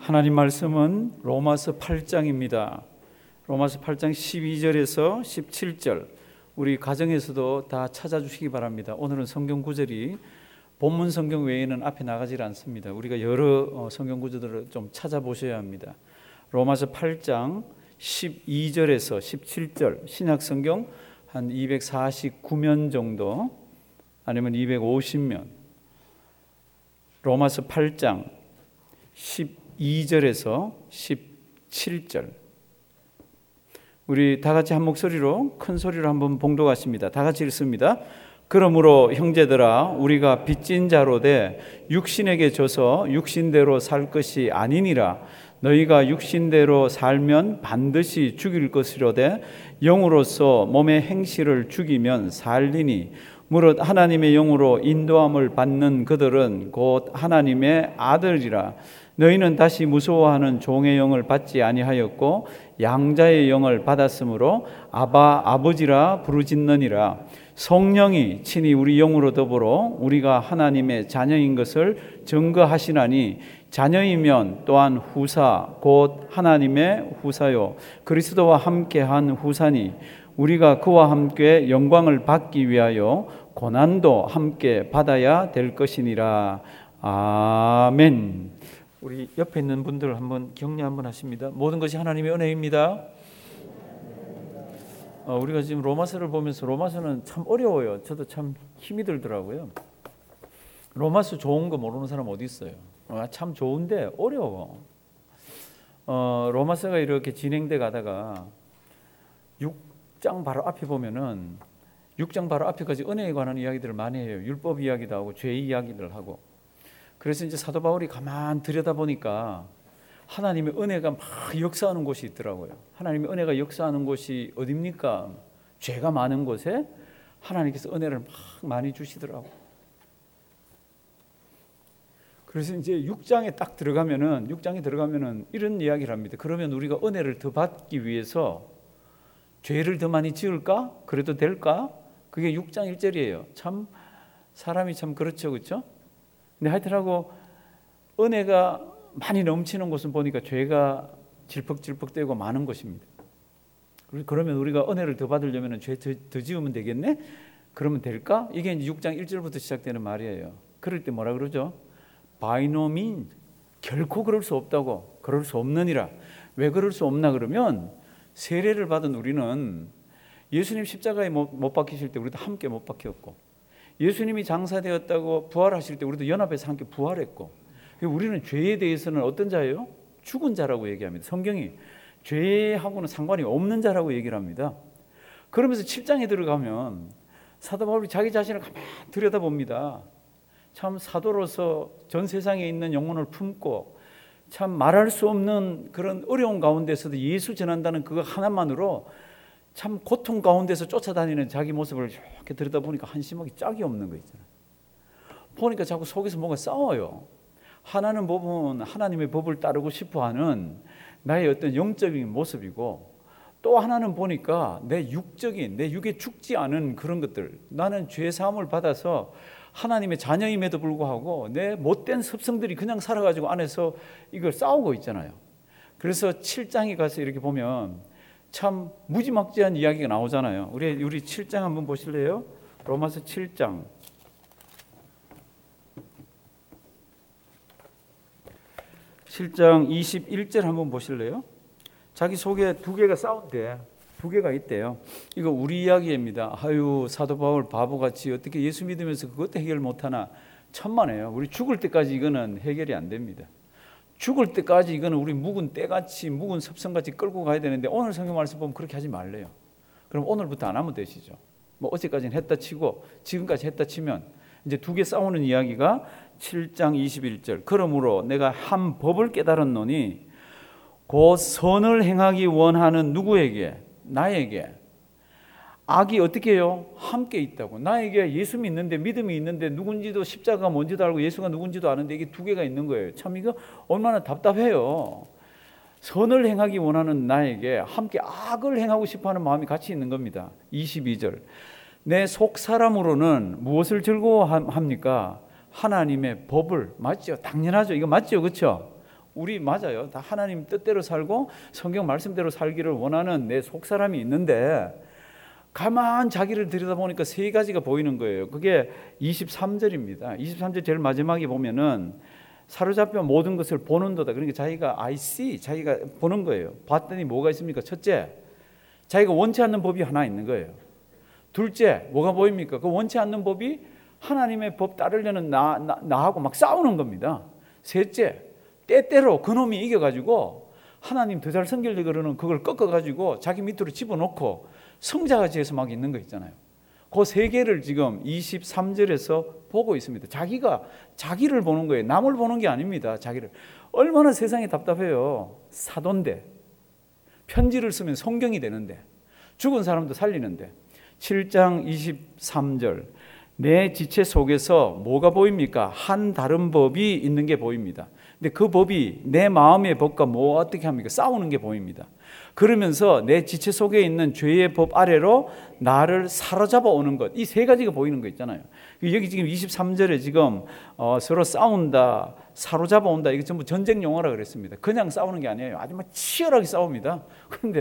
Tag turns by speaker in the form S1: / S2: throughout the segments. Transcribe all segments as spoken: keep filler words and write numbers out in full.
S1: 하나님 말씀은 로마서 팔 장입니다. 로마서 팔 장 십이 절에서 십칠 절, 우리 가정에서도 다 찾아주시기 바랍니다. 오늘은 성경 구절이 본문 성경 외에는 앞에 나가질 않습니다. 우리가 여러 성경 구절들을 좀 찾아보셔야 합니다. 로마서 팔 장 십이 절에서 십칠 절, 신약 성경 한 이백사십구 면 정도, 아니면 이백오십 면. 로마서 팔 장 십이 절에서 십칠 절. 우리 다 같이 한 목소리로, 큰 소리로 한번 봉독하십니다. 다 같이 읽습니다. 그러므로 형제들아, 우리가 빚진 자로 돼 육신에게 져서 육신대로 살 것이 아니니라. 너희가 육신대로 살면 반드시 죽일 것이로되 영으로서 몸의 행실을 죽이면 살리니, 무릇 하나님의 영으로 인도함을 받는 그들은 곧 하나님의 아들이라. 너희는 다시 무서워하는 종의 영을 받지 아니하였고 양자의 영을 받았으므로 아바 아버지라 부르짖느니라. 성령이 친히 우리 영으로 더불어 우리가 하나님의 자녀인 것을 증거하시나니, 자녀이면 또한 후사 곧 하나님의 후사요 그리스도와 함께한 후사니, 우리가 그와 함께 영광을 받기 위하여 고난도 함께 받아야 될 것이니라. 아멘. 우리 옆에 있는 분들 한번 격려 한번 하십니다. 모든 것이 하나님의 은혜입니다. 어, 우리가 지금 로마서를 보면서, 로마서는 참 어려워요. 저도 참 힘이 들더라고요. 로마서 좋은 거 모르는 사람 어디 있어요? 아, 참 좋은데 어려워. 어, 로마서가 이렇게 진행돼 가다가 육 장 바로 앞에 보면은, 육 장 바로 앞에까지 은혜에 관한 이야기들을 많이 해요. 율법 이야기도 하고 죄 이야기를 하고. 그래서 이제 사도 바울이 가만 들여다보니까 하나님의 은혜가 막 역사하는 곳이 있더라고요. 하나님의 은혜가 역사하는 곳이 어디입니까? 죄가 많은 곳에 하나님께서 은혜를 막 많이 주시더라고요. 그래서 이제 육 장에 딱 들어가면은, 육 장에 들어가면은 이런 이야기를 합니다. 그러면 우리가 은혜를 더 받기 위해서 죄를 더 많이 지을까? 그래도 될까? 그게 육 장 일 절이에요. 참 사람이 참 그렇죠, 그렇죠? 근데 하여튼하고 은혜가 많이 넘치는 곳은 보니까 죄가 질퍽질퍽되고 많은 곳입니다. 그러면 우리가 은혜를 더 받으려면 죄 더, 더 지으면 되겠네? 그러면 될까? 이게 이제 육 장 일 절부터 시작되는 말이에요. 그럴 때 뭐라 그러죠? By no means, 결코 그럴 수 없다고, 그럴 수 없느니라. 왜 그럴 수 없나 그러면, 세례를 받은 우리는 예수님 십자가에 못 박히실 때 우리도 함께 못 박혔고, 예수님이 장사되었다고 부활하실 때 우리도 연합해서 함께 부활했고, 우리는 죄에 대해서는 어떤 자예요? 죽은 자라고 얘기합니다. 성경이 죄하고는 상관이 없는 자라고 얘기를 합니다. 그러면서 칠 장에 들어가면 사도 바울이 자기 자신을 가만히 들여다봅니다. 참 사도로서 전 세상에 있는 영혼을 품고 참 말할 수 없는 그런 어려운 가운데서도 예수 전한다는 그거 하나만으로 참 고통 가운데서 쫓아다니는 자기 모습을 이렇게 들여다보니까 한심하게 짝이 없는 거 있잖아요. 보니까 자꾸 속에서 뭔가 싸워요. 하나는 법은 하나님의 법을 따르고 싶어하는 나의 어떤 영적인 모습이고, 또 하나는 보니까 내 육적인, 내 육에 죽지 않은 그런 것들, 나는 죄 사함을 받아서 하나님의 자녀임에도 불구하고 내 못된 습성들이 그냥 살아가지고 안에서 이걸 싸우고 있잖아요. 그래서 칠 장에 가서 이렇게 보면 참 무지막지한 이야기가 나오잖아요. 우리 우리 칠 장 한번 보실래요? 로마서 칠 장. 칠 장 이십일 절 한번 보실래요? 자기 속에 두 개가 싸운대. 두 개가 있대요. 이거 우리 이야기입니다. 아유, 사도 바울 바보같이 어떻게 예수 믿으면서 그것도 해결 못하나. 천만에요. 우리 죽을 때까지 이거는 해결이 안 됩니다. 죽을 때까지 이거는 우리 묵은 때같이, 묵은 습성같이 끌고 가야 되는데, 오늘 성경 말씀 보면 그렇게 하지 말래요. 그럼 오늘부터 안 하면 되시죠. 뭐 어제까지는 했다 치고 지금까지 했다 치면, 이제 두 개 싸우는 이야기가 칠 장 이십일 절. 그러므로 내가 한 법을 깨달았노니 곧 선을 행하기 원하는 누구에게? 나에게. 악이 어떻게 해요? 함께 있다고. 나에게 예수 믿는데, 믿음이 있는데 누군지도, 십자가가 뭔지도 알고 예수가 누군지도 아는데 이게 두 개가 있는 거예요. 참 이거 얼마나 답답해요. 선을 행하기 원하는 나에게 함께 악을 행하고 싶어하는 마음이 같이 있는 겁니다. 이십이 절. 내 속사람으로는 무엇을 즐거워합니까? 하나님의 법을. 맞죠? 당연하죠. 이거 맞죠? 그렇죠? 우리 맞아요. 다 하나님 뜻대로 살고 성경 말씀대로 살기를 원하는 내 속사람이 있는데 가만 자기를 들여다보니까 세 가지가 보이는 거예요. 그게 이십삼 절입니다. 이십삼 절 제일 마지막에 보면은 사로잡혀 모든 것을 보는도다. 그러니까 자기가 I see, 자기가 보는 거예요. 봤더니 뭐가 있습니까? 첫째, 자기가 원치 않는 법이 하나 있는 거예요. 둘째, 뭐가 보입니까? 그 원치 않는 법이 하나님의 법 따르려는 나, 나, 나하고 막 싸우는 겁니다. 셋째, 때때로 그놈이 이겨가지고 하나님 더 잘 섬기려고 그러는 그걸 꺾어가지고 자기 밑으로 집어넣고 성자같이 해서 막 있는 거 있잖아요. 그 세 개를 지금 이십삼 절에서 보고 있습니다. 자기가 자기를 보는 거예요. 남을 보는 게 아닙니다. 자기를. 얼마나 세상이 답답해요. 사도인데, 편지를 쓰면 성경이 되는데, 죽은 사람도 살리는데. 칠 장 이십삼 절, 내 지체 속에서 뭐가 보입니까? 한 다른 법이 있는 게 보입니다. 근데 그 법이 내 마음의 법과 뭐 어떻게 합니까? 싸우는 게 보입니다. 그러면서 내 지체 속에 있는 죄의 법 아래로 나를 사로잡아 오는 것, 이 세 가지가 보이는 거 있잖아요. 여기 지금 이십삼 절에 지금 어, 서로 싸운다, 사로잡아 온다, 이게 전부 전쟁 용어라 그랬습니다. 그냥 싸우는 게 아니에요. 아주 막 치열하게 싸웁니다. 그런데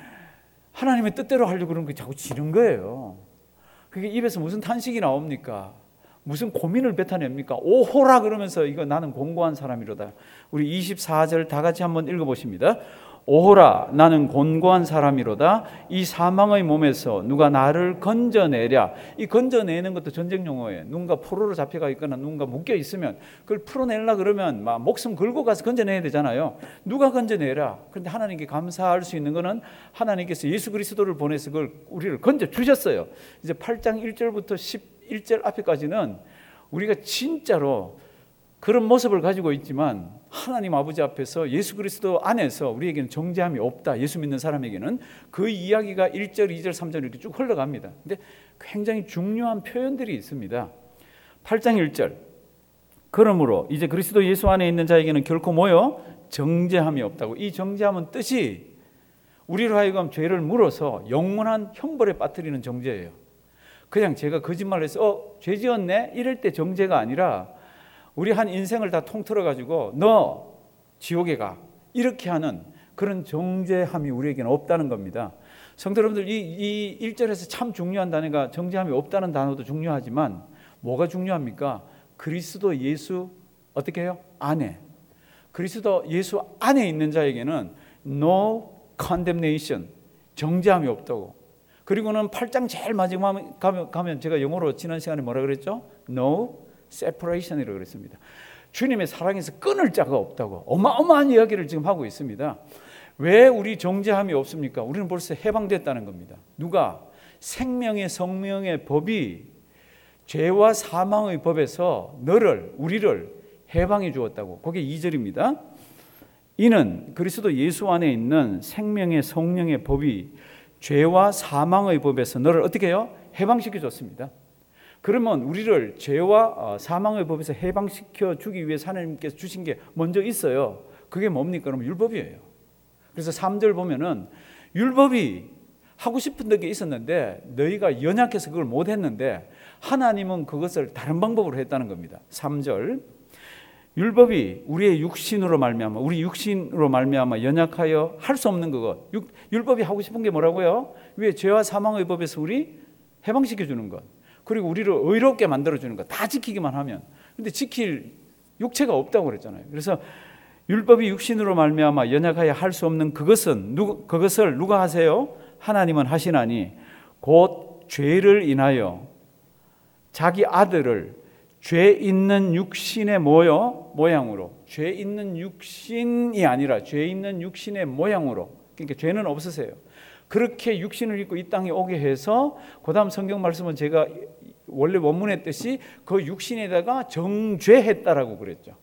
S1: 하나님의 뜻대로 하려고 그러는 게 자꾸 지는 거예요. 그게 입에서 무슨 탄식이 나옵니까? 무슨 고민을 뱉어냅니까? 오호라 그러면서 이거 나는 곤고한 사람이로다. 우리 이십사 절 다 같이 한번 읽어보십니다. 오호라 나는 곤고한 사람이로다. 이 사망의 몸에서 누가 나를 건져내랴. 이 건져내는 것도 전쟁 용어예요. 누군가 포로로 잡혀가 있거나 누군가 묶여 있으면 그걸 풀어내려 그러면 막 목숨 걸고 가서 건져내야 되잖아요. 누가 건져내랴. 그런데 하나님께 감사할 수 있는 것은 하나님께서 예수 그리스도를 보내서 그걸 우리를 건져 주셨어요. 이제 팔 장 일 절부터 십일 절 앞에까지는 우리가 진짜로 그런 모습을 가지고 있지만 하나님 아버지 앞에서 예수 그리스도 안에서 우리에게는 정죄함이 없다. 예수 믿는 사람에게는 그 이야기가 일 절, 이 절, 삼 절 이렇게 쭉 흘러갑니다. 근데 굉장히 중요한 표현들이 있습니다. 팔 장 일 절, 그러므로 이제 그리스도 예수 안에 있는 자에게는 결코 뭐요? 정죄함이 없다고. 이 정죄함은 뜻이 우리로 하여금 죄를 물어서 영원한 형벌에 빠뜨리는 정죄예요. 그냥 제가 거짓말을 해서 어, 죄 지었네? 이럴 때 정죄가 아니라 우리 한 인생을 다 통틀어 가지고 너 지옥에 가 이렇게 하는 그런 정죄함이 우리에게는 없다는 겁니다. 성도 여러분들, 이, 이 일 절에서 참 중요한 단어가 정죄함이 없다는 단어도 중요하지만 뭐가 중요합니까? 그리스도 예수 어떻게 해요? 안에. 그리스도 예수 안에 있는 자에게는 no condemnation, 정죄함이 없다고. 그리고는 팔 장 제일 마지막 가면, 가면 제가 영어로 지난 시간에 뭐라 그랬죠? No separation이라고 그랬습니다. 주님의 사랑에서 끊을 자가 없다고 어마어마한 이야기를 지금 하고 있습니다. 왜 우리 정죄함이 없습니까? 우리는 벌써 해방됐다는 겁니다. 누가? 생명의 성령의 법이 죄와 사망의 법에서 너를 우리를 해방해 주었다고. 그게 이 절입니다. 이는 그리스도 예수 안에 있는 생명의 성령의 법이 죄와 사망의 법에서 너를 어떻게 해요? 해방시켜 줬습니다. 그러면 우리를 죄와 사망의 법에서 해방시켜 주기 위해서 하나님께서 주신 게 먼저 있어요. 그게 뭡니까? 그럼 율법이에요. 그래서 삼 절 보면은 율법이 하고 싶은 게 있었는데 너희가 연약해서 그걸 못했는데 하나님은 그것을 다른 방법으로 했다는 겁니다. 삼 절, 율법이 우리의 육신으로 말미암아 우리 육신으로 말미암아 연약하여 할 수 없는 그것. 육, 율법이 하고 싶은 게 뭐라고요? 왜 죄와 사망의 법에서 우리 해방시켜 주는 것. 그리고 우리를 의롭게 만들어주는 것. 다 지키기만 하면. 근데 지킬 육체가 없다고 그랬잖아요. 그래서 율법이 육신으로 말미암아 연약하여 할 수 없는 그것은 누구, 그것을 누가 하세요? 하나님은 하시나니 곧 죄를 인하여 자기 아들을 죄 있는 육신의 모여 모양으로, 죄 있는 육신이 아니라 죄 있는 육신의 모양으로, 그러니까 죄는 없으세요. 그렇게 육신을 입고 이 땅에 오게 해서 그 다음 성경 말씀은 제가 원래 원문의 뜻이 그 육신에다가 정죄했다라고 그랬죠.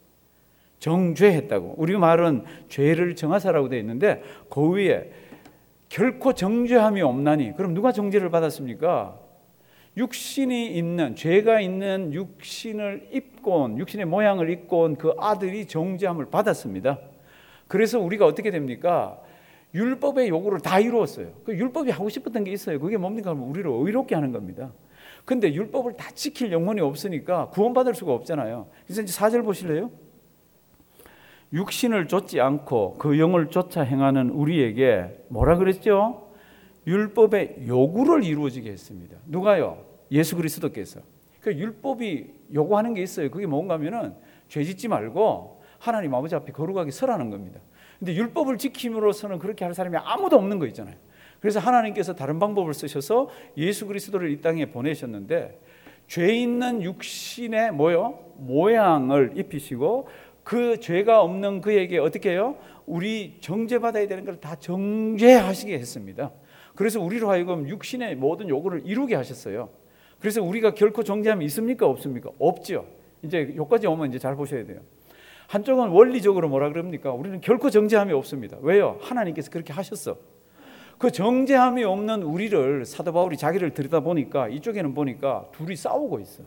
S1: 정죄했다고. 우리 말은 죄를 정하사라고 되어 있는데 그 위에 결코 정죄함이 없나니. 그럼 누가 정죄를 받았습니까? 육신이 있는, 죄가 있는 육신을 입고 온, 육신의 모양을 입고 온 그 아들이 정죄함을 받았습니다. 그래서 우리가 어떻게 됩니까? 율법의 요구를 다 이루었어요. 그 율법이 하고 싶었던 게 있어요. 그게 뭡니까? 우리를 의롭게 하는 겁니다. 근데 율법을 다 지킬 영혼이 없으니까 구원받을 수가 없잖아요. 그래서 이제 사 절 보실래요? 육신을 좇지 않고 그 영을 쫓아 행하는 우리에게 뭐라 그랬죠? 율법의 요구를 이루어지게 했습니다. 누가요? 예수 그리스도께서. 그 율법이 요구하는 게 있어요. 그게 뭔가 하면은 죄 짓지 말고 하나님 아버지 앞에 거룩하게 서라는 겁니다. 근데 율법을 지킴으로써는 그렇게 할 사람이 아무도 없는 거 있잖아요. 그래서 하나님께서 다른 방법을 쓰셔서 예수 그리스도를 이 땅에 보내셨는데 죄 있는 육신의 뭐요? 모양을 입히시고 그 죄가 없는 그에게 어떻게 해요? 우리 정죄받아야 되는 걸 다 정죄하시게 했습니다. 그래서 우리로 하여금 육신의 모든 요구를 이루게 하셨어요. 그래서 우리가 결코 정죄함이 있습니까? 없습니까? 없죠. 이제 여기까지 오면 이제 잘 보셔야 돼요. 한쪽은 원리적으로 뭐라 그럽니까? 우리는 결코 정죄함이 없습니다. 왜요? 하나님께서 그렇게 하셨어. 그 정죄함이 없는 우리를 사도 바울이 자기를 들여다보니까 이쪽에는 보니까 둘이 싸우고 있어.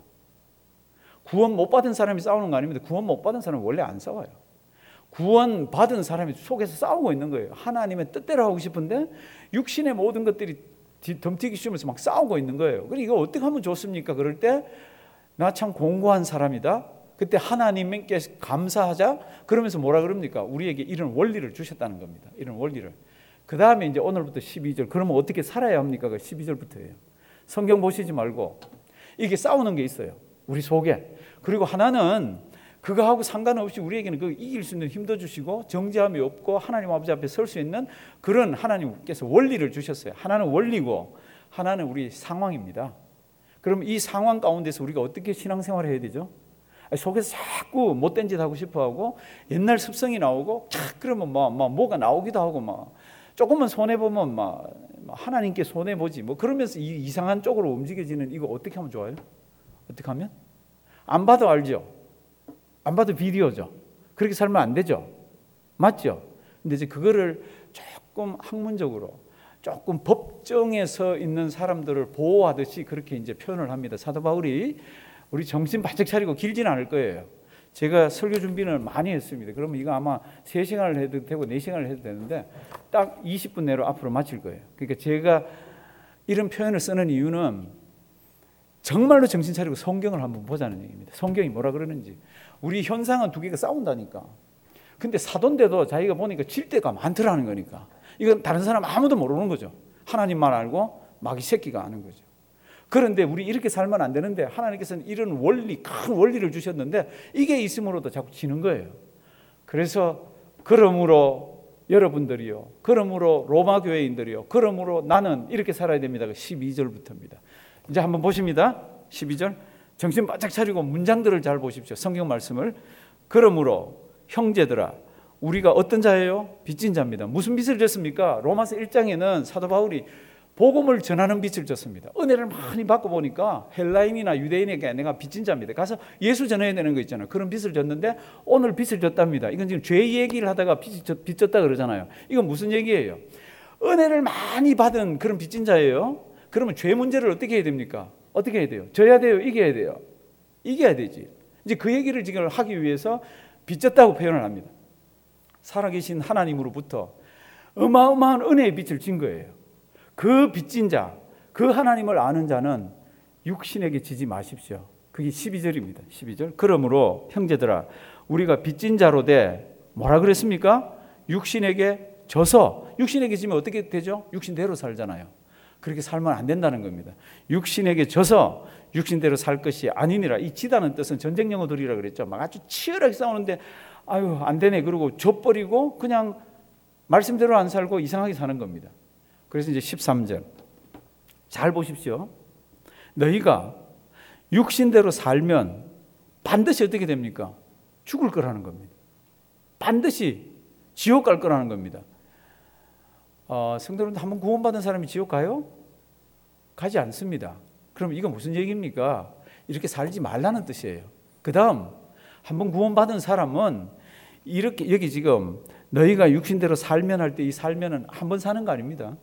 S1: 구원 못 받은 사람이 싸우는 거 아닙니다. 구원 못 받은 사람은 원래 안 싸워요. 구원 받은 사람이 속에서 싸우고 있는 거예요. 하나님의 뜻대로 하고 싶은데 육신의 모든 것들이 덤튀기 쉬우면서 막 싸우고 있는 거예요. 그러니까 이거 어떻게 하면 좋습니까? 그럴 때 나 참 공고한 사람이다. 그때 하나님께 감사하자. 그러면서 뭐라 그럽니까? 우리에게 이런 원리를 주셨다는 겁니다. 이런 원리를. 그 다음에 이제 오늘부터 십이 절. 그러면 어떻게 살아야 합니까? 그 십이 절부터예요. 성경 보시지 말고 이게 싸우는 게 있어요. 우리 속에. 그리고 하나는 그거하고 상관없이 우리에게는 그 이길 수 있는 힘도 주시고 정죄함이 없고 하나님 아버지 앞에 설 수 있는 그런 하나님께서 원리를 주셨어요. 하나는 원리고 하나는 우리 상황입니다. 그럼 이 상황 가운데서 우리가 어떻게 신앙생활을 해야 되죠? 속에서 자꾸 못된 짓 하고 싶어하고 옛날 습성이 나오고 탁 그러면 막, 막 뭐가 나오기도 하고 막 조금만 손해 보면 막 하나님께 손해 보지 뭐 그러면서 이 이상한 쪽으로 움직여지는 이거 어떻게 하면 좋아요? 어떻게 하면? 안 봐도 알죠. 안 봐도 비디오죠. 그렇게 살면 안 되죠. 맞죠? 근데 이제 그거를 조금 학문적으로 조금 법정에 서 있는 사람들을 보호하듯이 그렇게 이제 표현을 합니다. 사도 바울이 우리 정신 바짝 차리고 길지는 않을 거예요. 제가 설교 준비를 많이 했습니다. 그러면 이거 아마 세 시간을 해도 되고 네 시간을 해도 되는데 딱 이십 분 내로 앞으로 마칠 거예요. 그러니까 제가 이런 표현을 쓰는 이유는 정말로 정신 차리고 성경을 한번 보자는 얘기입니다. 성경이 뭐라 그러는지. 우리 현상은 두 개가 싸운다니까. 근데 사도인데도 자기가 보니까 질 때가 많더라는 거니까. 이건 다른 사람 아무도 모르는 거죠. 하나님만 알고 마귀 새끼가 아는 거죠. 그런데 우리 이렇게 살면 안 되는데 하나님께서는 이런 원리, 큰 원리를 주셨는데 이게 있음으로도 자꾸 지는 거예요. 그래서 그러므로 여러분들이요. 그러므로 로마 교회인들이요. 그러므로 나는 이렇게 살아야 됩니다. 십이 절부터입니다. 이제 한번 보십니다. 십이 절. 정신 바짝 차리고 문장들을 잘 보십시오. 성경 말씀을. 그러므로 형제들아 우리가 어떤 자예요? 빚진 자입니다. 무슨 빚을 졌습니까? 로마서 일 장에는 사도 바울이 복음을 전하는 빚을 졌습니다. 은혜를 많이 받고 보니까 헬라인이나 유대인에게 내가 빚진 자입니다. 가서 예수 전해야 되는 거 있잖아요. 그런 빚을 졌는데 오늘 빚을 졌답니다. 이건 지금 죄 얘기를 하다가 빚, 빚 졌다 그러잖아요. 이건 무슨 얘기예요? 은혜를 많이 받은 그런 빚진 자예요. 그러면 죄 문제를 어떻게 해야 됩니까? 어떻게 해야 돼요? 져야 돼요? 이겨야 돼요? 이겨야 되지. 이제 그 얘기를 지금 하기 위해서 빚졌다고 표현을 합니다. 살아계신 하나님으로부터 어마어마한 은혜의 빚을 진 거예요. 그 빚진 자, 그 하나님을 아는 자는 육신에게 지지 마십시오. 그게 십이 절입니다. 십이 절. 그러므로 형제들아 우리가 빚진 자로 돼 뭐라 그랬습니까? 육신에게 져서 육신에게 지면 어떻게 되죠? 육신대로 살잖아요. 그렇게 살면 안 된다는 겁니다. 육신에게 져서 육신대로 살 것이 아니니라. 이 지다는 뜻은 전쟁 용어들이라 그랬죠. 막 아주 치열하게 싸우는데 아유 안 되네 그러고 져버리고 그냥 말씀대로 안 살고 이상하게 사는 겁니다. 그래서 이제 십삼 절 잘 보십시오. 너희가 육신대로 살면 반드시 어떻게 됩니까? 죽을 거라는 겁니다. 반드시 지옥 갈 거라는 겁니다. 어, 성도님들 한번 구원받은 사람이 지옥 가요? 가지 않습니다. 그럼 이거 무슨 얘기입니까? 이렇게 살지 말라는 뜻이에요. 그 다음 한번 구원받은 사람은 이렇게 여기 지금 너희가 육신대로 살면 할 때 이 살면은 한 번 사는 거 아닙니다.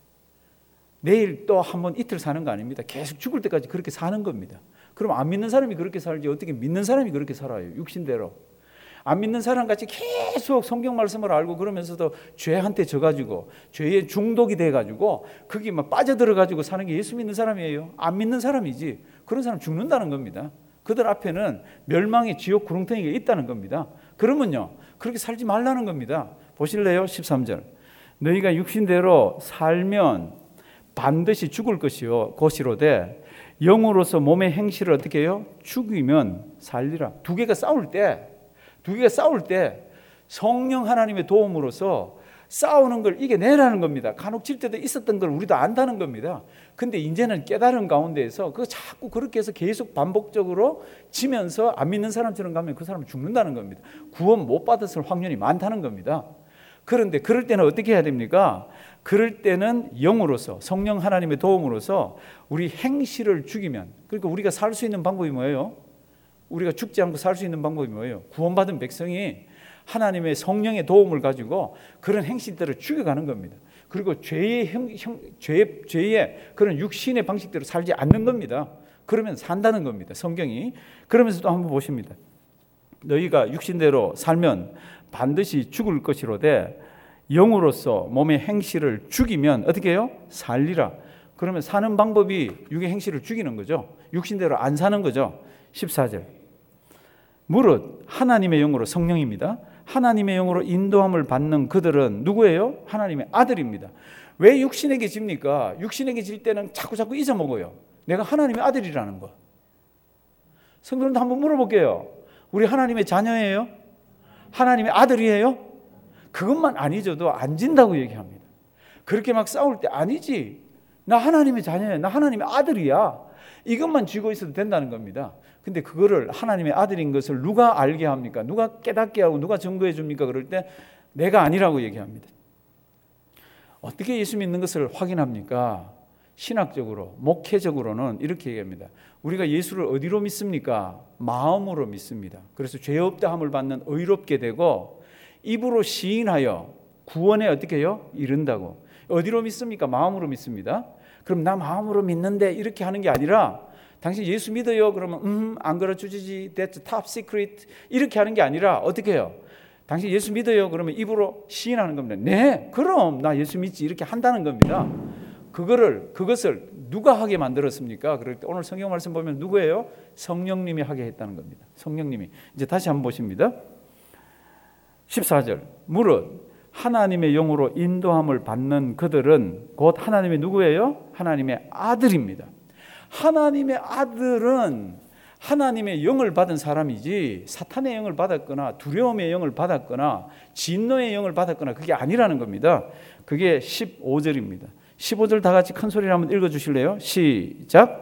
S1: 내일 또 한 번 이틀 사는 거 아닙니다. 계속 죽을 때까지 그렇게 사는 겁니다. 그럼 안 믿는 사람이 그렇게 살지 어떻게 믿는 사람이 그렇게 살아요? 육신대로. 안 믿는 사람같이 계속 성경 말씀을 알고 그러면서도 죄한테 져가지고 죄에 중독이 돼가지고 거기 막 빠져들어가지고 사는 게 예수 믿는 사람이에요. 안 믿는 사람이지. 그런 사람 죽는다는 겁니다. 그들 앞에는 멸망의 지옥 구렁텅이가 있다는 겁니다. 그러면요 그렇게 살지 말라는 겁니다. 보실래요? 십삼 절. 너희가 육신대로 살면 반드시 죽을 것이요 것이로되 영으로서 몸의 행실을 어떻게 해요? 죽이면 살리라. 두 개가 싸울 때, 두 개가 싸울 때 성령 하나님의 도움으로서 싸우는 걸 이겨내라는 겁니다. 간혹 질 때도 있었던 걸 우리도 안다는 겁니다. 근데 이제는 깨달은 가운데에서 그 자꾸 그렇게 해서 계속 반복적으로 지면서 안 믿는 사람처럼 가면 그 사람은 죽는다는 겁니다. 구원 못 받았을 확률이 많다는 겁니다. 그런데 그럴 때는 어떻게 해야 됩니까? 그럴 때는 영으로서 성령 하나님의 도움으로서 우리 행실을 죽이면, 그러니까 우리가 살 수 있는 방법이 뭐예요? 우리가 죽지 않고 살 수 있는 방법이 뭐예요? 구원받은 백성이 하나님의 성령의 도움을 가지고 그런 행실들을 죽여가는 겁니다. 그리고 죄의, 형, 형, 죄, 죄의 그런 육신의 방식대로 살지 않는 겁니다. 그러면 산다는 겁니다. 성경이. 그러면서 또 한번 보십니다. 너희가 육신대로 살면 반드시 죽을 것이로되 영으로서 몸의 행실을 죽이면 어떻게 해요? 살리라. 그러면 사는 방법이 육의 행실을 죽이는 거죠. 육신대로 안 사는 거죠. 십사 절. 무릇 하나님의 영으로, 성령입니다. 하나님의 영으로 인도함을 받는 그들은 누구예요? 하나님의 아들입니다. 왜 육신에게 집니까? 육신에게 질 때는 자꾸 자꾸 잊어먹어요. 내가 하나님의 아들이라는 거. 성도님도 한번 물어볼게요. 우리 하나님의 자녀예요? 하나님의 아들이에요? 그것만 안 잊어도 안 진다고 얘기합니다. 그렇게 막 싸울 때 아니지. 나 하나님의 자녀야. 나 하나님의 아들이야. 이것만 쥐고 있어도 된다는 겁니다. 근데 그거를 하나님의 아들인 것을 누가 알게 합니까? 누가 깨닫게 하고 누가 증거해 줍니까? 그럴 때 내가 아니라고 얘기합니다. 어떻게 예수 믿는 것을 확인합니까? 신학적으로, 목회적으로는 이렇게 얘기합니다. 우리가 예수를 어디로 믿습니까? 마음으로 믿습니다. 그래서 죄 없다 함을 받는 의롭게 되고 입으로 시인하여 구원에 어떻게 해요? 이른다고. 어디로 믿습니까? 마음으로 믿습니다. 그럼 나 마음으로 믿는데 이렇게 하는 게 아니라 당신 예수 믿어요? 그러면 음, 안 가르쳐주지. That's top secret. 이렇게 하는 게 아니라 어떻게 해요? 당신 예수 믿어요? 그러면 입으로 시인하는 겁니다. 네, 그럼 나 예수 믿지. 이렇게 한다는 겁니다. 그거를, 그것을 누가 하게 만들었습니까? 그럴 때 오늘 성경 말씀 보면 누구예요? 성령님이 하게 했다는 겁니다. 성령님이. 이제 다시 한번 보십니다. 십사 절. 무릇 하나님의 영으로 인도함을 받는 그들은 곧 하나님의 누구예요? 하나님의 아들입니다. 하나님의 아들은 하나님의 영을 받은 사람이지 사탄의 영을 받았거나 두려움의 영을 받았거나 진노의 영을 받았거나 그게 아니라는 겁니다. 그게 십오 절입니다. 십오 절 다 같이 큰 소리로 한번 읽어주실래요? 시작.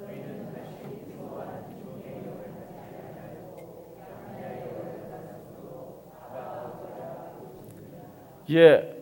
S1: 예,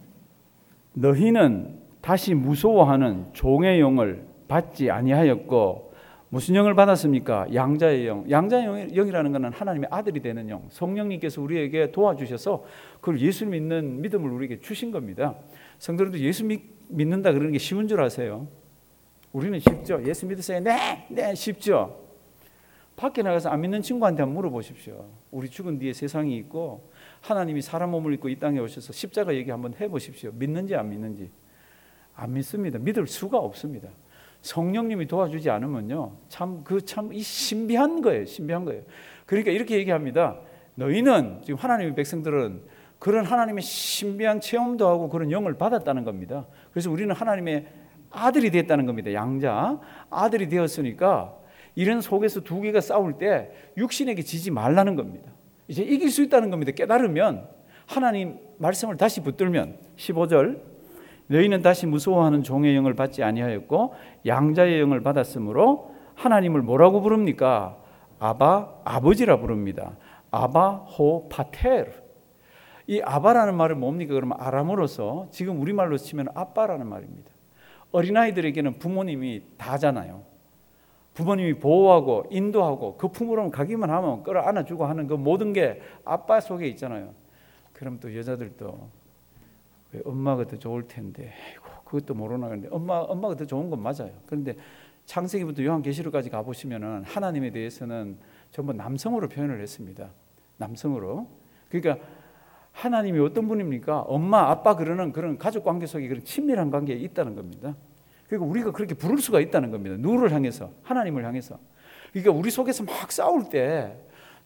S1: 너희는 다시 무서워하는 종의 영을 받지 아니하였고 무슨 영을 받았습니까? 양자의 영. 양자의 영이라는 것은 하나님의 아들이 되는 영. 성령님께서 우리에게 도와주셔서 그걸 예수 믿는 믿음을 우리에게 주신 겁니다. 성도들도 예수 믿, 믿는다 그러는 게 쉬운 줄 아세요? 우리는 쉽죠. 예수 믿으세요? 네, 네, 쉽죠. 밖에 나가서 안 믿는 친구한테 한번 물어보십시오. 우리 죽은 뒤에 세상이 있고 하나님이 사람 몸을 입고 이 땅에 오셔서 십자가 얘기 한번 해보십시오. 믿는지 안 믿는지. 안 믿습니다. 믿을 수가 없습니다. 성령님이 도와주지 않으면요, 참 그 참 이 신비한 거예요. 신비한 거예요. 그러니까 이렇게 얘기합니다. 너희는 지금 하나님의 백성들은 그런 하나님의 신비한 체험도 하고 그런 영을 받았다는 겁니다. 그래서 우리는 하나님의 아들이 됐다는 겁니다. 양자 아들이 되었으니까 이런 속에서 두 개가 싸울 때 육신에게 지지 말라는 겁니다. 이제 이길 수 있다는 겁니다. 깨달으면 하나님 말씀을 다시 붙들면 십오 절. 너희는 다시 무서워하는 종의 영을 받지 아니하였고 양자의 영을 받았으므로 하나님을 뭐라고 부릅니까? 아바, 아버지라 부릅니다. 아바 호 파테르. 이 아바라는 말은 뭡니까? 그러면 아람어로서 지금 우리말로 치면 아빠라는 말입니다. 어린아이들에게는 부모님이 다잖아요. 부모님이 보호하고 인도하고 그 품으로 가기만 하면 끌어안아주고 하는 그 모든 게 아빠 속에 있잖아요. 그럼 또 여자들도 엄마가 더 좋을 텐데 아이고, 그것도 모르나. 그런데 엄마, 엄마가 더 좋은 건 맞아요. 그런데 창세기부터 요한계시록까지 가보시면 하나님에 대해서는 전부 남성으로 표현을 했습니다. 남성으로. 그러니까 하나님이 어떤 분입니까? 엄마, 아빠 그러는 그런 가족 관계 속에 그런 친밀한 관계에 있다는 겁니다. 그러니까 우리가 그렇게 부를 수가 있다는 겁니다. 누구를 향해서? 하나님을 향해서. 그러니까 우리 속에서 막 싸울 때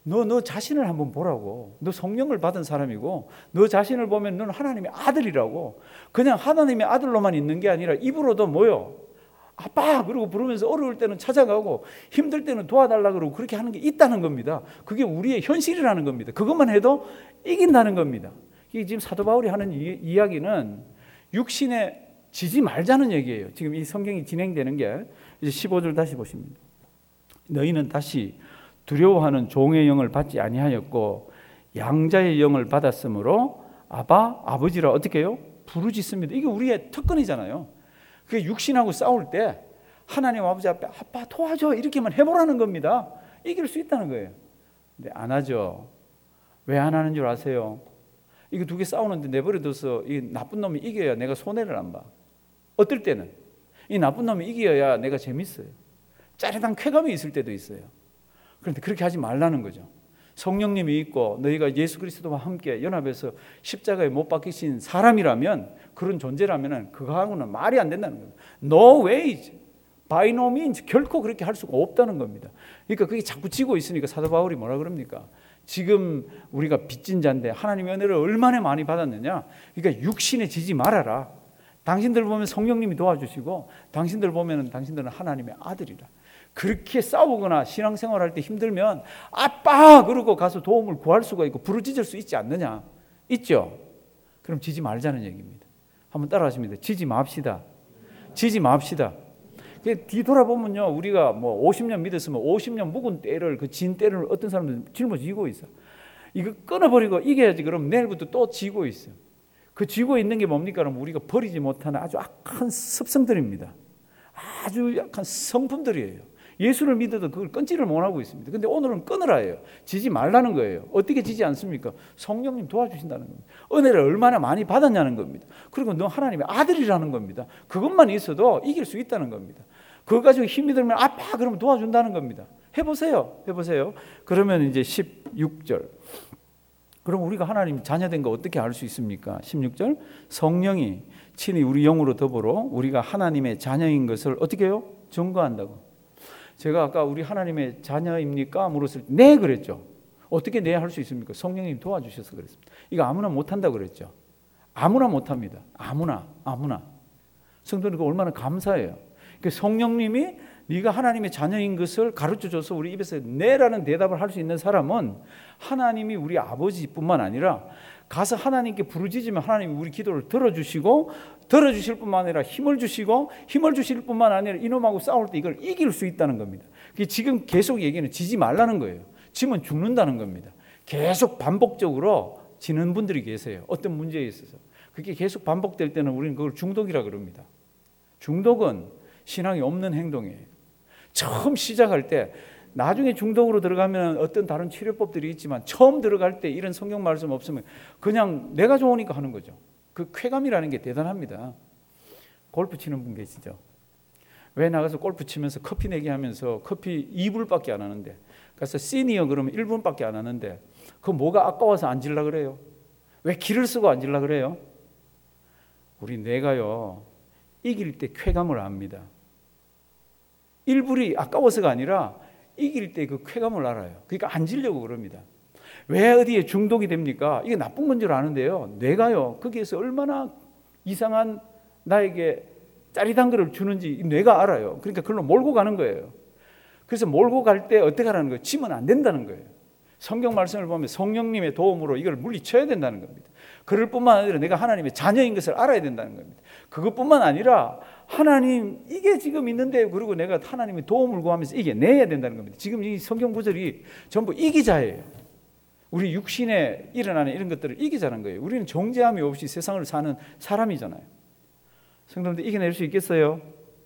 S1: 너, 너 자신을 한번 보라고. 너 성령을 받은 사람이고 너 자신을 보면 너는 하나님의 아들이라고. 그냥 하나님의 아들로만 있는 게 아니라 입으로도 뭐요? 아빠 그러고 부르면서 어려울 때는 찾아가고 힘들 때는 도와달라 그러고 그렇게 하는 게 있다는 겁니다. 그게 우리의 현실이라는 겁니다. 그것만 해도 이긴다는 겁니다. 이게 지금 사도 바울이 하는 이, 이야기는 육신에 지지 말자는 얘기예요. 지금 이 성경이 진행되는 게 이제 십오 절 다시 보십니다. 너희는 다시 두려워하는 종의 영을 받지 아니하였고 양자의 영을 받았으므로 아바 아버지라 어떻게 해요? 부르짖습니다. 이게 우리의 특권이잖아요. 그 육신하고 싸울 때 하나님 아버지 앞에 아빠 도와줘 이렇게만 해보라는 겁니다. 이길 수 있다는 거예요. 근데 안 하죠. 왜 안 하는 줄 아세요? 이거 두 개 싸우는데 내버려둬서 이 나쁜 놈이 이겨야 내가 손해를 안 봐. 어떨 때는 이 나쁜 놈이 이겨야 내가 재밌어요. 짜릿한 쾌감이 있을 때도 있어요. 그런데 그렇게 하지 말라는 거죠. 성령님이 있고 너희가 예수 그리스도와 함께 연합해서 십자가에 못 박히신 사람이라면, 그런 존재라면 그거하고는 말이 안 된다는 겁니다. No ways, by no means, 결코 그렇게 할 수가 없다는 겁니다. 그러니까 그게 자꾸 지고 있으니까 사도 바울이 뭐라 그럽니까? 지금 우리가 빚진 자인데 하나님의 은혜를 얼마나 많이 받았느냐. 그러니까 육신에 지지 말아라. 당신들 보면 성령님이 도와주시고 당신들 보면 당신들은 하나님의 아들이라. 그렇게 싸우거나 신앙생활할 때 힘들면 아빠 그러고 가서 도움을 구할 수가 있고 부르짖을 수 있지 않느냐? 있죠? 그럼 지지 말자는 얘기입니다. 한번 따라하십니다. 지지 맙시다. 지지 맙시다. 뒤돌아보면요, 우리가 뭐 오십 년 믿었으면 오십 년 묵은 때를, 그 진 때를 어떤 사람들은 짊어지고 있어. 이거 끊어버리고 이겨야지. 그럼 내일부터 또 지고 있어요. 그 쥐고 있는 게 뭡니까? 그럼 우리가 버리지 못하는 아주 악한 습성들입니다. 아주 약한 성품들이에요. 예수를 믿어도 그걸 끊지를 못하고 있습니다. 근데 오늘은 끊으라예요. 지지 말라는 거예요. 어떻게 지지 않습니까? 성령님 도와주신다는 겁니다. 은혜를 얼마나 많이 받았냐는 겁니다. 그리고 너 하나님의 아들이라는 겁니다. 그것만 있어도 이길 수 있다는 겁니다. 그거 가지고 힘이 들면 아파 그러면 도와준다는 겁니다. 해보세요. 해보세요. 그러면 이제 십육 절. 그럼 우리가 하나님 자녀된 거 어떻게 알 수 있습니까? 십육 절. 성령이 친히 우리 영으로 더불어 우리가 하나님의 자녀인 것을 어떻게 해요? 증거한다고. 제가 아까 우리 하나님의 자녀입니까? 물었을 때 네 그랬죠. 어떻게 네 할 수 있습니까? 성령님 도와주셔서 그랬습니다. 이거 아무나 못한다고 그랬죠. 아무나 못합니다. 아무나 아무나. 성도는 그 얼마나 감사해요. 그러니까 성령님이 네가 하나님의 자녀인 것을 가르쳐줘서 우리 입에서 네라는 대답을 할 수 있는 사람은 하나님이 우리 아버지뿐만 아니라 가서 하나님께 부르짖으면 하나님이 우리 기도를 들어주시고, 들어주실 뿐만 아니라 힘을 주시고, 힘을 주실 뿐만 아니라 이놈하고 싸울 때 이걸 이길 수 있다는 겁니다. 지금 계속 얘기는 지지 말라는 거예요. 지면 죽는다는 겁니다. 계속 반복적으로 지는 분들이 계세요. 어떤 문제에 있어서. 그게 계속 반복될 때는 우리는 그걸 중독이라 그럽니다. 중독은 신앙이 없는 행동이에요. 처음 시작할 때, 나중에 중독으로 들어가면 어떤 다른 치료법들이 있지만 처음 들어갈 때 이런 성경 말씀 없으면 그냥 내가 좋으니까 하는 거죠. 그 쾌감이라는 게 대단합니다. 골프 치는 분 계시죠? 왜 나가서 골프 치면서 커피 내기 하면서 커피 이 불밖에 안 하는데, 그래서 시니어 그러면 일 분밖에 안 하는데 그 뭐가 아까워서 앉으려 그래요? 왜 기를 쓰고 앉으려 그래요? 우리 뇌가요, 이길 때 쾌감을 압니다. 일 불이 아까워서가 아니라 이길 때 그 쾌감을 알아요. 그러니까 앉으려고 그럽니다. 왜 어디에 중독이 됩니까? 이게 나쁜 건 줄 아는데요, 뇌가요 거기에서 얼마나 이상한 나에게 짜릿한 거를 주는지 뇌가 알아요. 그러니까 그걸로 몰고 가는 거예요. 그래서 몰고 갈 때 어떻게 하라는 거예요? 치면 안 된다는 거예요. 성경 말씀을 보면 성령님의 도움으로 이걸 물리쳐야 된다는 겁니다. 그럴 뿐만 아니라 내가 하나님의 자녀인 것을 알아야 된다는 겁니다. 그것뿐만 아니라 하나님 이게 지금 있는데, 그리고 내가 하나님의 도움을 구하면서 이겨내야 된다는 겁니다. 지금 이 성경 구절이 전부 이기자예요. 우리 육신에 일어나는 이런 것들을 이기자는 거예요. 우리는 정죄함이 없이 세상을 사는 사람이잖아요. 성도님들 이겨낼 수 있겠어요?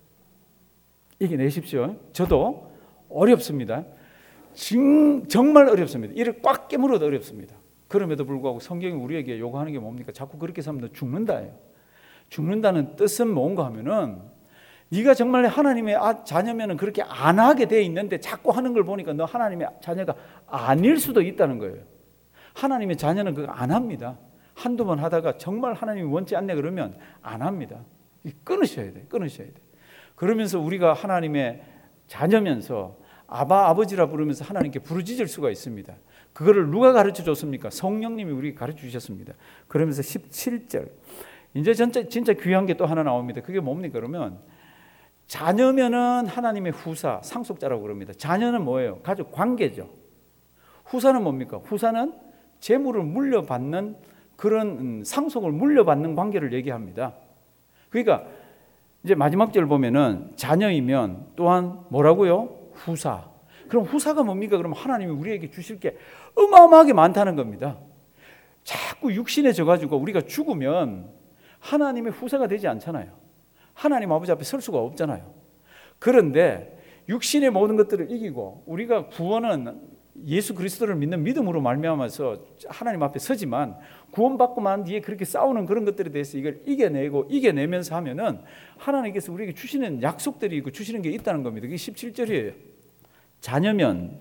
S1: 이겨내십시오. 저도 어렵습니다. 정말 어렵습니다. 이를 꽉 깨물어도 어렵습니다. 그럼에도 불구하고 성경이 우리에게 요구하는 게 뭡니까? 자꾸 그렇게 살면 너 죽는다예요. 죽는다는 뜻은 뭔가 하면은, 네가 정말 하나님의 자녀면은 그렇게 안 하게 돼 있는데 자꾸 하는 걸 보니까 너 하나님의 자녀가 아닐 수도 있다는 거예요. 하나님의 자녀는 그거 안 합니다. 한두 번 하다가 정말 하나님이 원치 않네 그러면 안 합니다. 끊으셔야 돼. 끊으셔야 돼. 그러면서 우리가 하나님의 자녀면서 아바 아버지라 부르면서 하나님께 부르짖을 수가 있습니다. 그거를 누가 가르쳐 줬습니까? 성령님이 우리에게 가르쳐 주셨습니다. 그러면서 십칠 절 이제 진짜, 진짜 귀한 게 또 하나 나옵니다. 그게 뭡니까? 그러면 자녀면은 하나님의 후사, 상속자라고 그럽니다. 자녀는 뭐예요? 가족 관계죠. 후사는 뭡니까? 후사는 재물을 물려받는 그런 상속을 물려받는 관계를 얘기합니다. 그러니까 이제 마지막 절 보면은 자녀이면 또한 뭐라고요? 후사. 그럼 후사가 뭡니까? 그럼 하나님이 우리에게 주실 게 어마어마하게 많다는 겁니다. 자꾸 육신에 져가지고 우리가 죽으면 하나님의 후사가 되지 않잖아요. 하나님 아버지 앞에 설 수가 없잖아요. 그런데 육신의 모든 것들을 이기고 우리가 구원은 예수 그리스도를 믿는 믿음으로 말미암아서 하나님 앞에 서지만 구원받고 만 뒤에 그렇게 싸우는 그런 것들에 대해서 이걸 이겨내고 이겨내면서 하면은 하나님께서 우리에게 주시는 약속들이 있고 주시는 게 있다는 겁니다. 그게 십칠 절이에요. 자녀면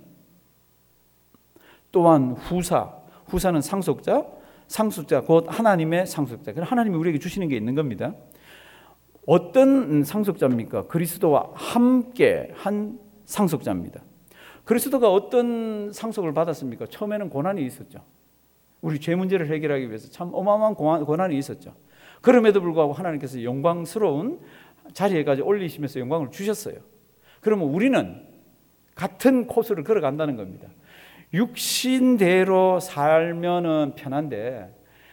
S1: 또한 후사, 후사는 상속자, 상속자 곧 하나님의 상속자. 그럼 하나님이 우리에게 주시는 게 있는 겁니다. 어떤 상속자입니까? 그리스도와 함께 한 상속자입니다. 그리스도가 어떤 상속을 받았습니까? 처음에는 고난이 있었죠. 우리 죄 문제를 해결하기 위해서 참 어마어마한 고난이 있었죠. 그럼에도 불구하고 하나님께서 영광스러운 자리에까지 올리시면서 영광을 주셨어요. 그러면 우리는 같은 코스를 걸어간다는 겁니다. 육신대로 살면은 편한데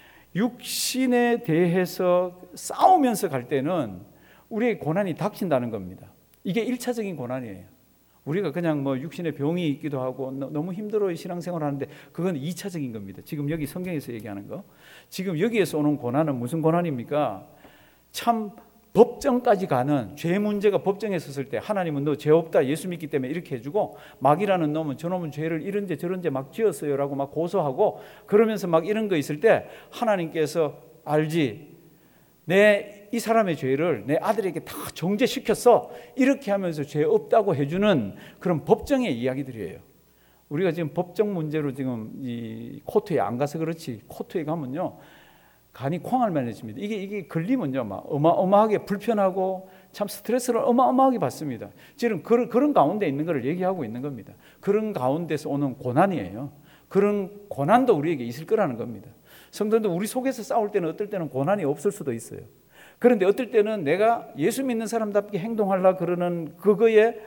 S1: 육신에 대해서 싸우면서 갈 때는 우리의 고난이 닥친다는 겁니다. 이게 일차적인 고난이에요. 우리가 그냥 뭐 육신에 병이 있기도 하고 너무 힘들어 신앙생활 하는데 그건 이차적인 겁니다. 지금 여기 성경에서 얘기하는 거. 지금 여기에서 오는 고난은 무슨 고난입니까? 참 법정까지 가는 죄 문제가 법정에 섰을 때 하나님은 너 죄 없다 예수 믿기 때문에 이렇게 해주고 막이라는 놈은 저놈은 죄를 이런 죄 저런 죄 막 지었어요 라고 막 고소하고 그러면서 막 이런 거 있을 때 하나님께서 알지 내 이 사람의 죄를 내 아들에게 다 정죄시켰어 이렇게 하면서 죄 없다고 해주는 그런 법정의 이야기들이에요. 우리가 지금 법정 문제로 지금 이 코트에 안 가서 그렇지 코트에 가면요 간이 콩알만해집니다. 이게 이게 걸리면요 막 어마어마하게 불편하고 참 스트레스를 어마어마하게 받습니다. 지금 그런 그런 가운데 있는 것을 얘기하고 있는 겁니다. 그런 가운데서 오는 고난이에요. 그런 고난도 우리에게 있을 거라는 겁니다. 성도들 우리 속에서 싸울 때는 어떨 때는 고난이 없을 수도 있어요. 그런데 어떨 때는 내가 예수 믿는 사람답게 행동하려 그러는 그거에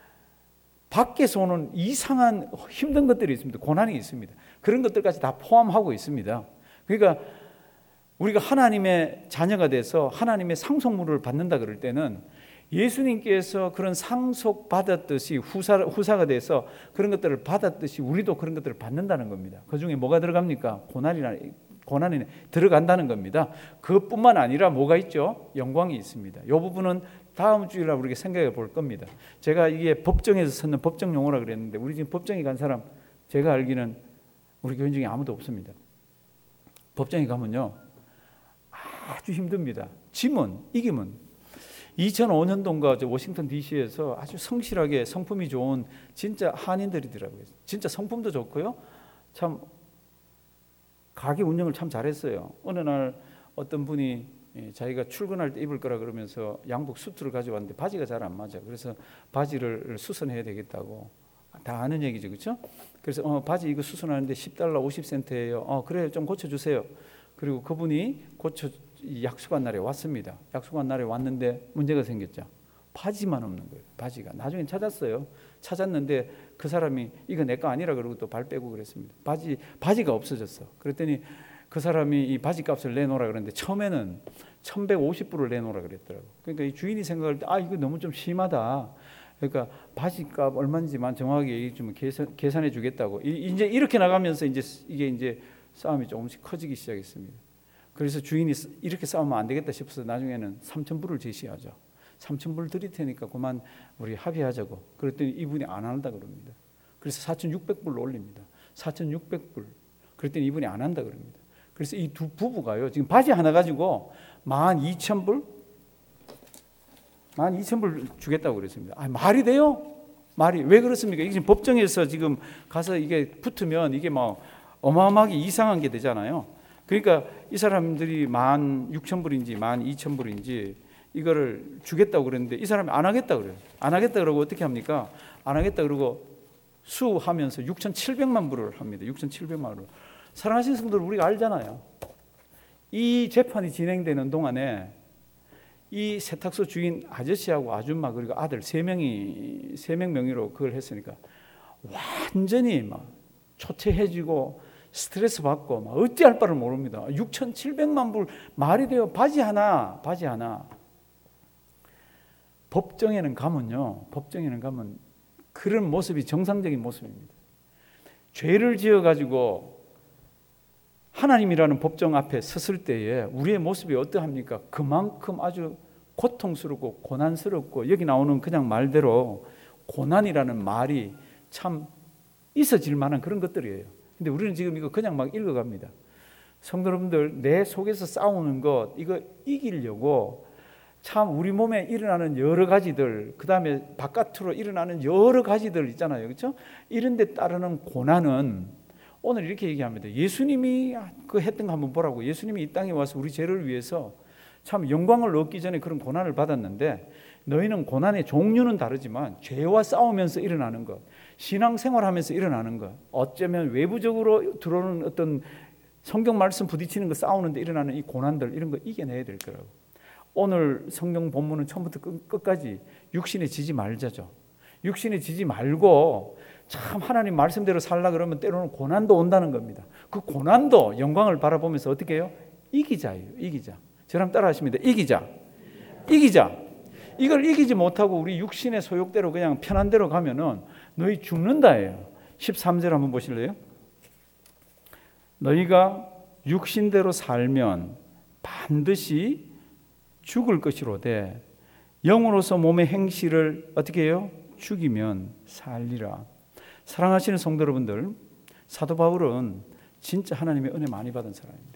S1: 밖에서 오는 이상한 힘든 것들이 있습니다. 고난이 있습니다. 그런 것들까지 다 포함하고 있습니다. 그러니까 우리가 하나님의 자녀가 돼서 하나님의 상속물을 받는다 그럴 때는 예수님께서 그런 상속 받았듯이 후사, 후사가 돼서 그런 것들을 받았듯이 우리도 그런 것들을 받는다는 겁니다. 그 중에 뭐가 들어갑니까? 고난이나 고난이 들어간다는 겁니다. 그것뿐만 아니라 뭐가 있죠? 영광이 있습니다. 이 부분은 다음 주일날 우리가 생각해 볼 겁니다. 제가 이게 법정에서 쓰는 법정 용어라 그랬는데 우리 지금 법정에 간 사람 제가 알기는 우리 교인 중에 아무도 없습니다. 법정에 가면요 아주 힘듭니다. 지면 이기면 이천오 년도인가 워싱턴 디씨에서 아주 성실하게 성품이 좋은 진짜 한인들이더라고요. 진짜 성품도 좋고요. 참 가게 운영을 참 잘했어요. 어느 날 어떤 분이 자기가 출근할 때 입을 거라 그러면서 양복 수트를 가져왔는데 바지가 잘 안 맞아. 그래서 바지를 수선해야 되겠다고. 다 아는 얘기죠. 그렇죠? 그래서 어, 바지 이거 수선하는데 십 달러 오십 센트예요. 어, 그래요. 좀 고쳐주세요. 그리고 그분이 고쳐 약속한 날에 왔습니다. 약속한 날에 왔는데 문제가 생겼죠. 바지만 없는 거예요. 바지가. 나중에 찾았어요. 찾았는데 그 사람이 이거 내 거 아니라 그러고 또 발 빼고 그랬습니다. 바지 바지가 없어졌어. 그랬더니 그 사람이 이 바지 값을 내놓으라 그랬는데 처음에는 천백오십 불을 내놓으라 그랬더라고. 그러니까 이 주인이 생각할 때 아 이거 너무 좀 심하다. 그러니까 바지값 얼마인지만 정확하게 얘기해 주면 계산, 계산해 주겠다고. 이제 이렇게 나가면서 이제 이게 이제 싸움이 조금씩 커지기 시작했습니다. 그래서 주인이 이렇게 싸우면 안 되겠다 싶어서 나중에는 삼천 불을 제시하죠. 삼천 불 드릴 테니까 그만 우리 합의하자고. 그랬더니 이분이 안 한다 그럽니다. 그래서 사천육백 불로 올립니다. 사천육백 불. 그랬더니 이분이 안 한다 그럽니다. 그래서 이 두 부부가요. 지금 바지 하나 가지고 만 이천 불? 만 이천 불 주겠다고 그랬습니다. 아, 말이 돼요? 말이 왜 그렇습니까? 이게 지금 법정에서 지금 가서 이게 붙으면 이게 막 어마어마하게 이상한 게 되잖아요. 그러니까 이 사람들이 만 육천 불인지 만 이천 불인지 이거를 주겠다고 그랬는데 이 사람이 안 하겠다 그래요. 안 하겠다 그러고 어떻게 합니까? 안 하겠다 그러고 수하면서 육천칠백만 불을 합니다. 육천칠백만 불. 사랑하시는 성도들, 우리가 알잖아요. 이 재판이 진행되는 동안에 이 세탁소 주인 아저씨하고 아줌마 그리고 아들 세 명이 세 명 명의로 그걸 했으니까 완전히 막 초췌해지고 스트레스 받고 막 어찌할 바를 모릅니다. 육천칠백만 불 말이 돼요. 바지 하나, 바지 하나. 법정에는 가면요. 법정에는 가면 그런 모습이 정상적인 모습입니다. 죄를 지어 가지고 하나님이라는 법정 앞에 섰을 때에 우리의 모습이 어떠합니까? 그만큼 아주 고통스럽고 고난스럽고, 여기 나오는 그냥 말대로 고난이라는 말이 참 있어질 만한 그런 것들이에요. 근데 우리는 지금 이거 그냥 막 읽어갑니다. 성도 여러분들, 내 속에서 싸우는 것, 이거 이기려고 참 우리 몸에 일어나는 여러 가지들, 그 다음에 바깥으로 일어나는 여러 가지들 있잖아요. 그렇죠? 이런 데 따르는 고난은 오늘 이렇게 얘기합니다. 예수님이 그 했던 거 한번 보라고. 예수님이 이 땅에 와서 우리 죄를 위해서 참 영광을 얻기 전에 그런 고난을 받았는데, 너희는 고난의 종류는 다르지만 죄와 싸우면서 일어나는 것, 신앙생활하면서 일어나는 것, 어쩌면 외부적으로 들어오는 어떤 성경 말씀 부딪히는 거, 싸우는데 일어나는 이 고난들, 이런 거 이겨내야 될 거라고. 오늘 성경 본문은 처음부터 끝까지 육신에 지지 말자죠. 육신에 지지 말고 참 하나님 말씀대로 살라 그러면 때로는 고난도 온다는 겁니다. 그 고난도 영광을 바라보면서 어떻게 해요? 이기자예요. 이기자. 저랑 따라 하십니다. 이기자. 이기자. 이걸 이기지 못하고 우리 육신의 소욕대로 그냥 편한 대로 가면은 너희 죽는다예요. 십삼 절 한번 보실래요? 너희가 육신대로 살면 반드시 죽을 것이로되 영으로서 몸의 행실을 어떻게 해요? 죽이면 살리라. 사랑하시는 성도 여러분들, 사도 바울은 진짜 하나님의 은혜 많이 받은 사람입니다.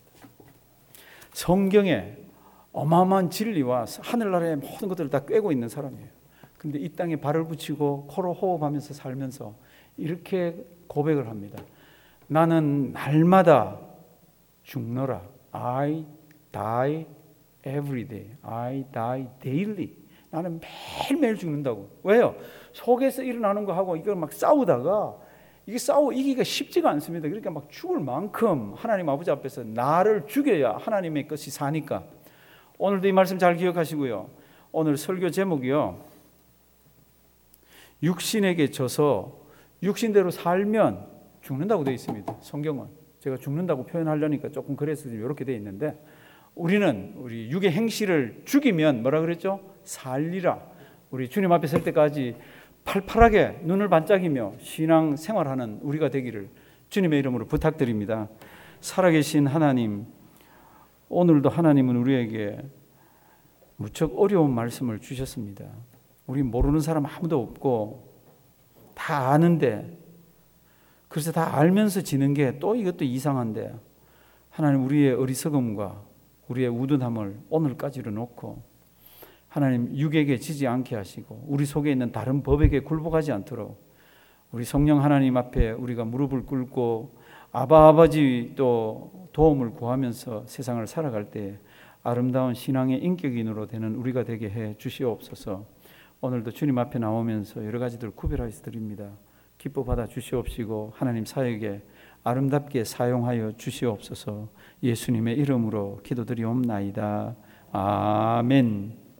S1: 성경에 어마어마한 진리와 하늘나라의 모든 것들을 다 꿰고 있는 사람이에요. 근데 이 땅에 발을 붙이고 코로 호흡하면서 살면서 이렇게 고백을 합니다. 나는 날마다 죽노라. I die every day. I die daily. 나는 매일매일 죽는다고. 왜요? 속에서 일어나는 거하고 이걸 막 싸우다가 이게 싸워 이기기가 쉽지가 않습니다. 그러니까 막 죽을 만큼 하나님 아버지 앞에서 나를 죽여야 하나님의 것이 사니까. 오늘도 이 말씀 잘 기억하시고요. 오늘 설교 제목이요, 육신에게 져서 육신대로 살면 죽는다고 되어 있습니다. 성경은 제가 죽는다고 표현하려니까 조금 그래서 이렇게 되어 있는데, 우리는 우리 육의 행실을 죽이면 뭐라 그랬죠? 살리라. 우리 주님 앞에 설 때까지 팔팔하게 눈을 반짝이며 신앙 생활하는 우리가 되기를 주님의 이름으로 부탁드립니다. 살아계신 하나님, 오늘도 하나님은 우리에게 무척 어려운 말씀을 주셨습니다. 우리 모르는 사람 아무도 없고 다 아는데, 그래서 다 알면서 지는 게 또 이것도 이상한데, 하나님 우리의 어리석음과 우리의 우둔함을 오늘까지로 놓고 하나님 육에게 지지 않게 하시고 우리 속에 있는 다른 법에게 굴복하지 않도록 우리 성령 하나님 앞에 우리가 무릎을 꿇고 아바 아버지 또 도움을 구하면서 세상을 살아갈 때 아름다운 신앙의 인격인으로 되는 우리가 되게 해 주시옵소서. 오늘도 주님 앞에 나오면서 여러 가지들 구별하여 드립니다. 기뻐 받아 주시옵시고 하나님 사역에 아름답게 사용하여 주시옵소서. 예수님의 이름으로 기도드리옵나이다. 아멘.